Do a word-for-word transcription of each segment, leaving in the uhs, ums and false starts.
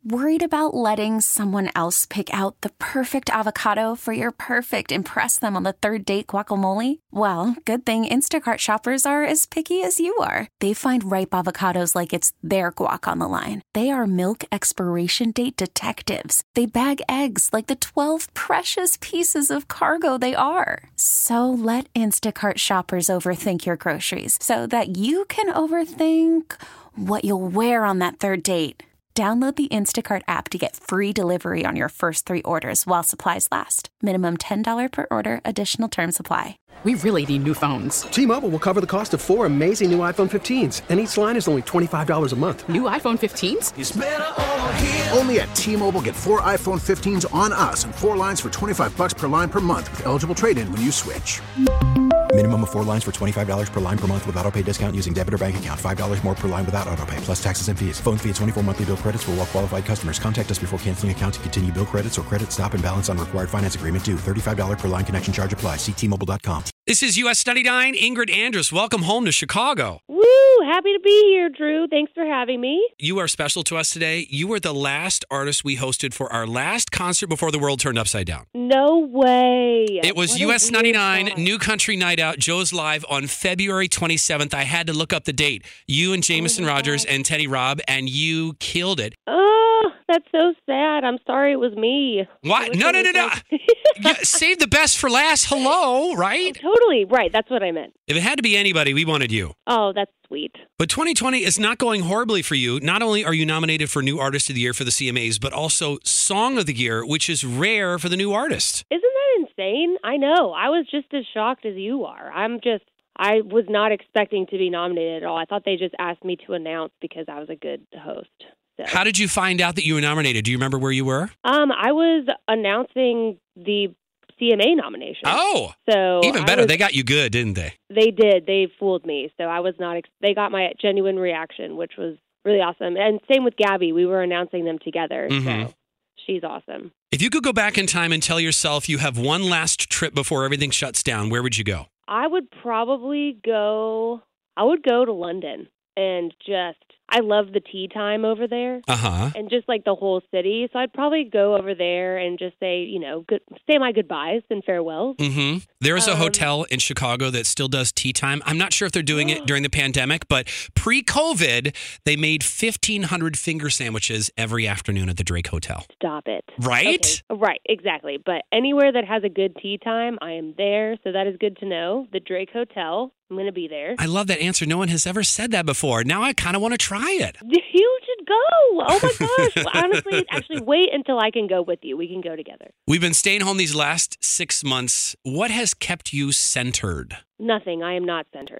Worried about letting someone else pick out the perfect avocado for your perfect impress them on the third date guacamole? Well, good thing Instacart shoppers are as picky as you are. They find ripe avocados like it's their guac on the line. They are milk expiration date detectives. They bag eggs like the twelve precious pieces of cargo they are. So let Instacart shoppers overthink your groceries so that you can overthink what you'll wear on that third date. Download the Instacart app to get free delivery on your first three orders while supplies last. Minimum ten dollars per order. Additional terms apply. We really need new phones. T-Mobile will cover the cost of four amazing new iPhone fifteens, and each line is only twenty-five dollars a month. New iPhone fifteens? It's better over here. Only at T-Mobile, get four iPhone fifteens on us and four lines for twenty-five dollars per line per month with eligible trade-in when you switch. Minimum of four lines for twenty-five dollars per line per month with autopay discount using debit or bank account. five dollars more per line without autopay, plus taxes and fees. Phone fee at twenty-four monthly bill credits for well-qualified customers. Contact us before canceling account to continue bill credits or credit stop and balance on required finance agreement due. thirty-five dollars per line connection charge applies. See T Mobile dot com. This is U S ninety-nine. Ingrid Andress, welcome home to Chicago. Woo! Happy to be here, Drew. Thanks for having me. You are special to us today. You were the last artist we hosted for our last concert before the world turned upside down. No way. It was What U a S weird ninety-nine thought. New Country Night Out, Joe's Live on February twenty-seventh. I had to look up the date. You and Jameson Oh my Rogers God. and Teddy Robb, and you killed it. Oh, that's so sad. I'm sorry it was me. I What? wish No, it no, no, was no. like- Yeah, save the best for last. Hello, right? Totally. Right. That's what I meant. If it had to be anybody, we wanted you. Oh, that's sweet. But twenty twenty is not going horribly for you. Not only are you nominated for New Artist of the Year for the C M As, but also Song of the Year, which is rare for the new artist. Isn't that insane? I know. I was just as shocked as you are. I'm just, I was not expecting to be nominated at all. I thought they just asked me to announce because I was a good host. So. How did you find out that you were nominated? Do you remember where you were? Um, I was announcing the C M A nomination. Oh, so even I better. was- They got you good, didn't they? They did. They fooled me. So I was not. Ex- they got my genuine reaction, which was really awesome. And same with Gabby. We were announcing them together. Mhm. So she's awesome. If you could go back in time and tell yourself you have one last trip before everything shuts down, where would you go? I would probably go. I would go to London and just. I love the tea time over there. Uh-huh. And just like the whole city. So I'd probably go over there and just say, you know, good, say my goodbyes and farewells. Mm-hmm. There is a Um, hotel in Chicago that still does tea time. I'm not sure if they're doing it during the pandemic, but pre-COVID, they made fifteen hundred finger sandwiches every afternoon at the Drake Hotel. Stop it. Right? Okay. Right, exactly. But anywhere that has a good tea time, I am there. So that is good to know. The Drake Hotel, I'm going to be there. I love that answer. No one has ever said that before. Now I kind of want to try it. You should go. Oh my gosh. Honestly, actually, wait until I can go with you. We can go together. We've been staying home these last six months. What has kept you centered? Nothing. I am not centered.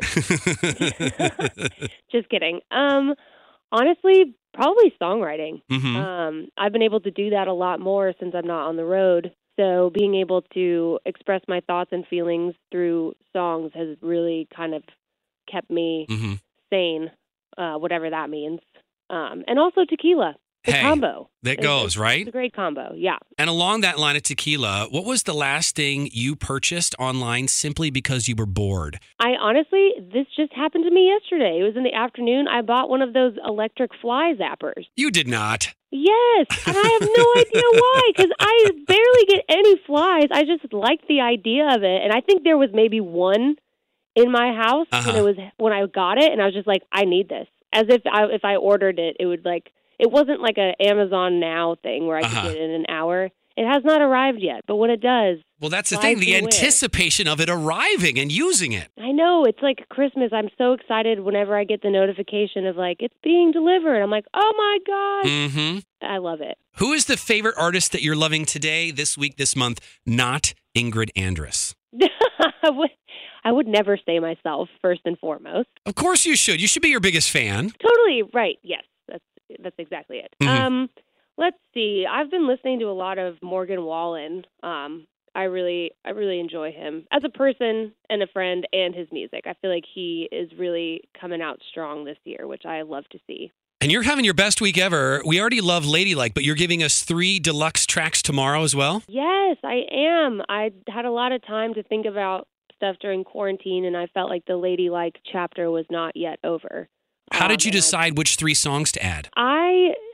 Just kidding. Um, honestly, probably songwriting. Mhm. Um, I've been able to do that a lot more since I'm not on the road. So being able to express my thoughts and feelings through songs has really kind of kept me Mhm. sane, uh, whatever that means. Um, and also tequila, the Hey, combo. that It's- goes, right? It's a great combo, yeah. And along that line of tequila, what was the last thing you purchased online simply because you were bored? I honestly, this just happened to me yesterday. It was in the afternoon. I bought one of those electric fly zappers. You did not. Yes, and I have no idea why, because I barely get any flies. I just like the idea of it, and I think there was maybe one in my house Uh-huh. when it was when I got it, and I was just like, I need this. As if I, if I ordered it, it would like it wasn't like a Amazon Now thing where I Uh-huh. could get it in an hour. It has not arrived yet, but when it does, Well, that's the flies thing, the beware. anticipation of it arriving and using it. I know, it's like Christmas. I'm so excited whenever I get the notification of like, it's being delivered. I'm like, oh my gosh. Mm-hmm. I love it. Who is the favorite artist that you're loving today, this week, this month? Not Ingrid Andress. I would, I would never say myself first and foremost. Of course you should. You should be your biggest fan. Totally right. Yes, that's that's exactly it. Mhm. Um, let's see. I've been listening to a lot of Morgan Wallen. Um, I really, I really enjoy him as a person and a friend, and his music. I feel like he is really coming out strong this year, which I love to see. And you're having your best week ever. We already love Ladylike, but you're giving us three deluxe tracks tomorrow as well? Yes, I am. I had a lot of time to think about stuff during quarantine, and I felt like the Ladylike chapter was not yet over. How Um, did you and I- decide which three songs to add? I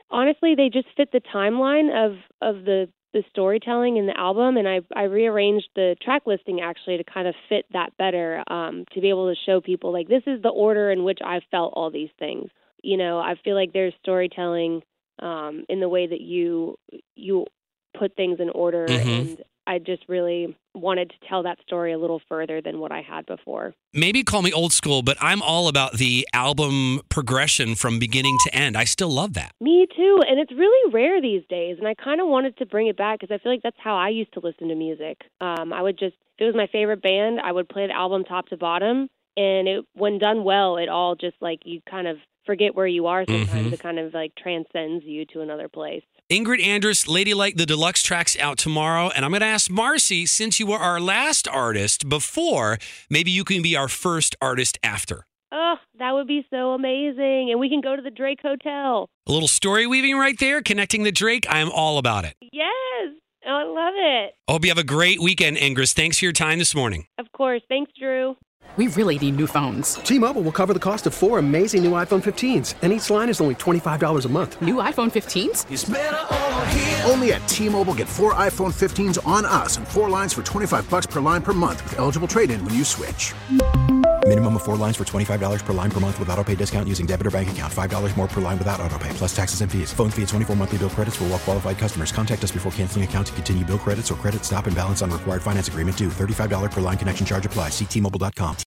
honestly, they just fit the timeline of, of the, the storytelling in the album, and I, I rearranged the track listing actually to kind of fit that better, um, to be able to show people, like, this is the order in which I felt all these things. You know, I feel like there's storytelling um, in the way that you you put things in order, Mm-hmm. and I just really wanted to tell that story a little further than what I had before. Maybe call me old school, but I'm all about the album progression from beginning to end. I still love that. Me too, and it's really rare these days, and I kind of wanted to bring it back because I feel like that's how I used to listen to music. Um, I would just, if it was my favorite band, I would play the album top to bottom, and it, when done well, it all just like, you kind of forget where you are sometimes. Mm-hmm. It kind of like transcends you to another place. Ingrid Andress, Ladylike, the deluxe track's out tomorrow. And I'm going to ask Marcy, since you were our last artist before, maybe you can be our first artist after. Oh, that would be so amazing. And we can go to the Drake Hotel. A little story weaving right there, connecting the Drake. I am all about it. Yes. Oh, I love it. I hope you have a great weekend, Ingrid. Thanks for your time this morning. Of course. Thanks, Drew. We really need new phones. T-Mobile will cover the cost of four amazing new iPhone fifteens, and each line is only twenty-five dollars a month. New iPhone fifteens? Only at T-Mobile, get four iPhone fifteens on us and four lines for twenty-five bucks per line per month with eligible trade-in when you switch. Minimum of four lines for twenty-five dollars per line per month with autopay discount using debit or bank account. five dollars more per line without autopay, plus taxes and fees. Phone fee at twenty-four monthly bill credits for well-qualified customers. Contact us before canceling account to continue bill credits or credit stop and balance on required finance agreement due. thirty-five dollars per line connection charge applies. See T Mobile dot com.